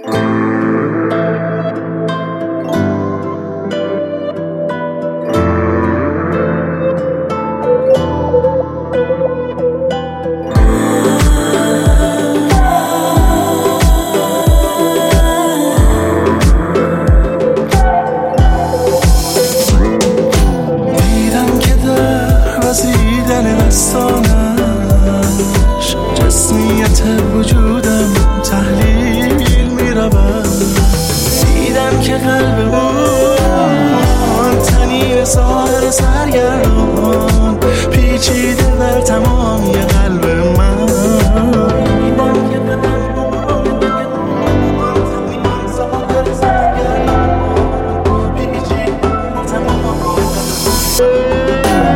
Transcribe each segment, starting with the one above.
جسمیت وجودم تحلیل می‌رود. دیدم که قلب اون تنین ساحر سرگردان پیچیده در تمامی قلب من. دیدم که قلب اون تنین ساحر سرگردان پیچیده در تمامی قلب من.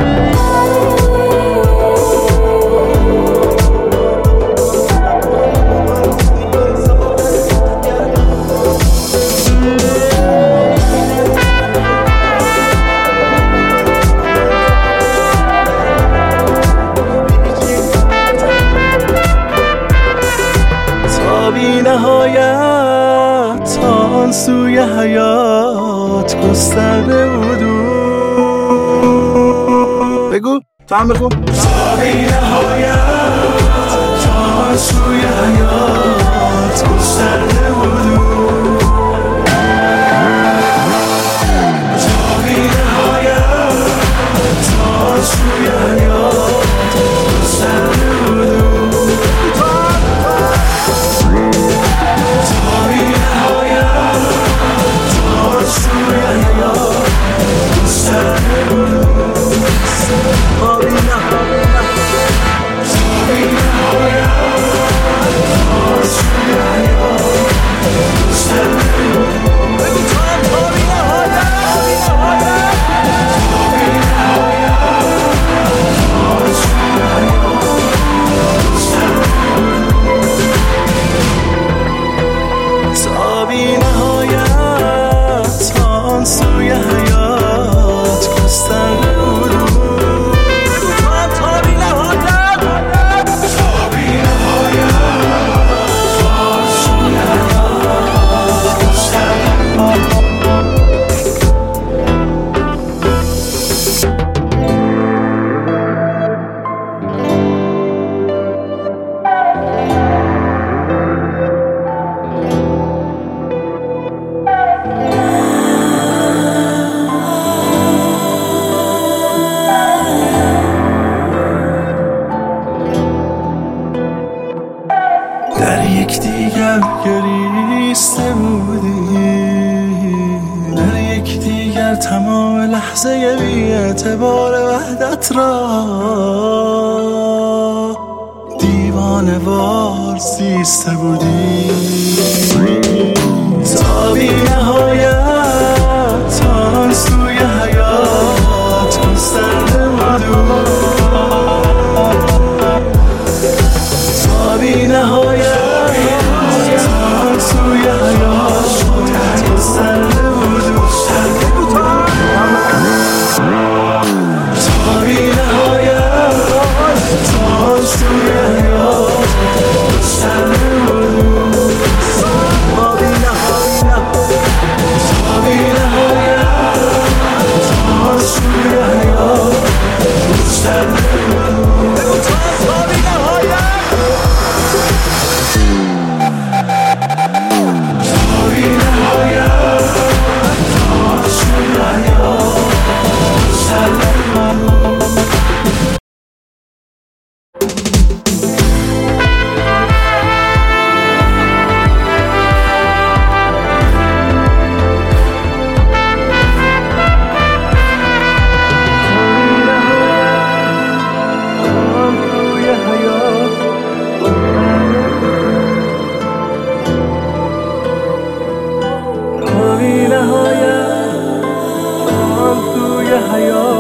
بی نهایت تا آن سوی حیات گسترده بود. بگو تو هم بگو. تا بی نهایت تا آن سوی حیات گسترده بود. تا بی نهایت تا آن سوی حیات گسترده بود. در یکدیگر گریسته بودیم، در یکدیگر تمام لحظه بی اعتبار وحدت را دیوانه وار زیسته بودیم. تا بی نهایت تا آن سوی حیات گسترده بودیم. تا بی نهایت سوی حیات گسترده بود. تا بی نهایت تا سوی حیات گسترده بود. تا بی نهایت تا سوی حیات گسترده بود. تا بی نهایت حیات